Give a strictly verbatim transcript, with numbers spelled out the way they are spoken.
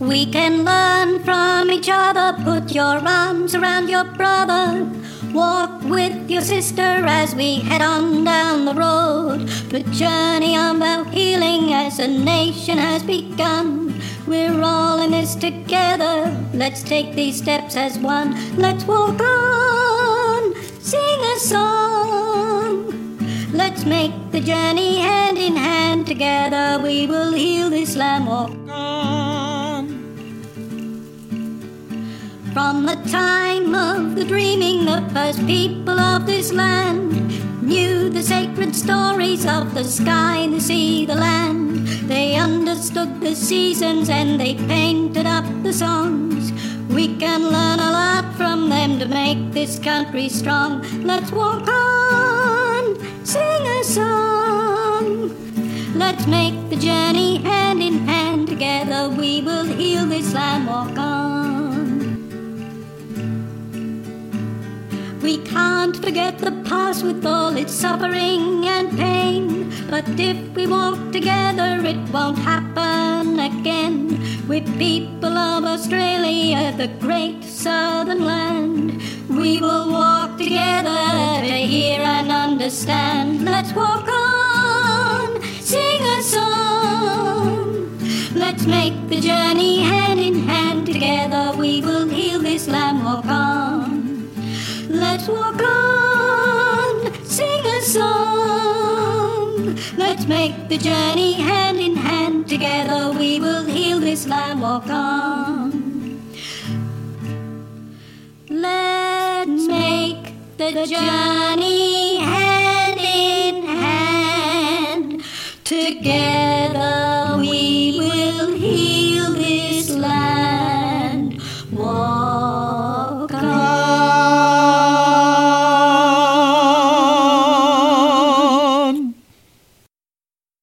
We can learn from each other. Put your arms around your brother. Walk with your sister as we head on down the road. The journey of our healing as a nation has begun. We're all in this together. Let's take these steps as one. Let's walk on, sing a song. Let's make the journey hand in hand. Together we will heal this land. Walk on. From the time of the dreaming, the first people of this land knew the sacred stories of the sky, the sea, the land. They understood the seasons and they painted up the songs. We can learn a lot from them to make this country strong. Let's walk on, sing a song. Let's make the journey hand in hand. Together we will heal this land. Walk on. We can't forget the past with all its suffering and pain. But if we walk together, it won't happen again. We're people of Australia, the great southern land. We will walk together to hear and understand. Let's walk on, sing a song. Let's make the journey hand in hand. Together we will heal this land. Walk on. Let's walk on, sing a song. Let's make the journey hand in hand. Together we will heal this land. Walk on. Let's make the journey hand in hand. Together